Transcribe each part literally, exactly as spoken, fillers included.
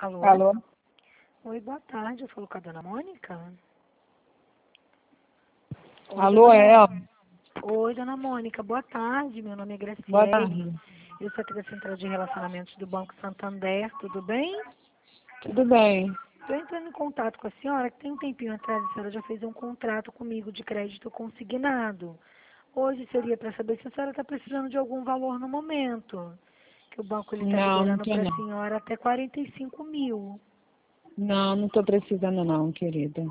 Alô? Alô? Oi, boa tarde. Eu falo com a dona Mônica? Oi, Alô, dona é ela? Mônica. Oi, dona Mônica. Boa tarde. Meu nome é Boa Graciele. tarde. Eu sou aqui da Central de Relacionamentos do Banco Santander. Tudo bem? Tudo bem? Estou entrando em contato com a senhora, que tem um tempinho atrás a senhora já fez um contrato comigo de crédito consignado. Hoje seria para saber se a senhora está precisando de algum valor no momento. Que o banco está Não, não liberando tô para não. a senhora até quarenta e cinco mil. Não, não tô precisando não, querida.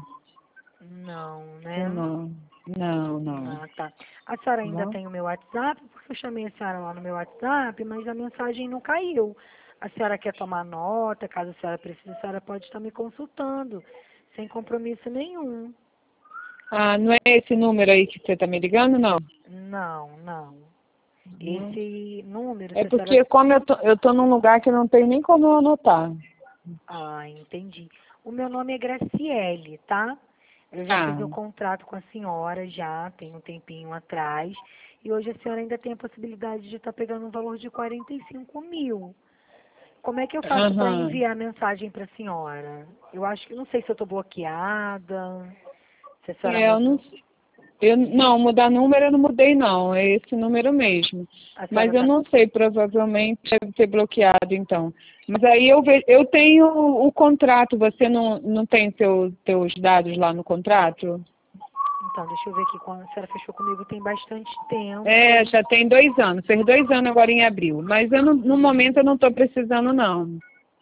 Não, Tô né? não. Não, não. Ah, tá. A senhora Tá ainda bom? tem o meu WhatsApp? Porque eu chamei a senhora lá no meu WhatsApp, mas a mensagem não caiu. A senhora quer tomar nota? Caso a senhora precise, a senhora pode estar me consultando, sem compromisso nenhum. Ah, não é esse número aí que você tá me ligando, não? Não, não. Não. Esse número, É se a senhora... porque como eu tô, eu tô num lugar que não tem nem como eu anotar. Ah, entendi. O meu nome é Graciele, tá? Eu já fiz Ah, um contrato com a senhora já, tem um tempinho atrás. E hoje a senhora ainda tem a possibilidade de estar pegando um valor de quarenta e cinco mil. Como é que eu faço para aham. enviar a mensagem para a senhora? Eu acho que não sei se eu estou bloqueada, se a senhora É, eu não mudou. Eu, não, mudar número eu não mudei não, é esse número mesmo. A Mas senhora eu tá. não sei, provavelmente deve ter bloqueado então. Mas aí eu, ve, eu tenho o, o contrato, você não, não tem seu, seus dados lá no contrato? Então, deixa eu ver aqui. Quando a senhora fechou comigo tem bastante É, tempo. já tem dois anos, fez dois anos agora em abril. Mas eu não, no momento eu não estou precisando não.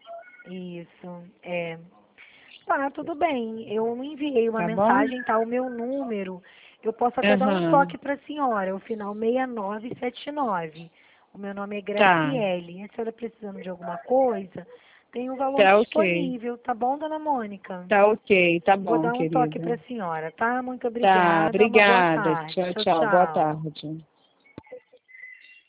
Isso, é. Tá, tudo bem. Eu enviei uma Tá bom? mensagem, tá? O meu número. Eu posso até dar um Aham, toque para a senhora, o final seis nove sete nove. O meu nome é tá, Graciele. A senhora precisando de alguma coisa, tem um valor tá ok. disponível, tá bom, dona Mônica? Tá ok, tá Vou bom, dar um toque para querida. a senhora, tá? Muito Tá, obrigada. Uma boa obrigada. tarde. Tchau, Tchau, tchau, boa tchau. tarde.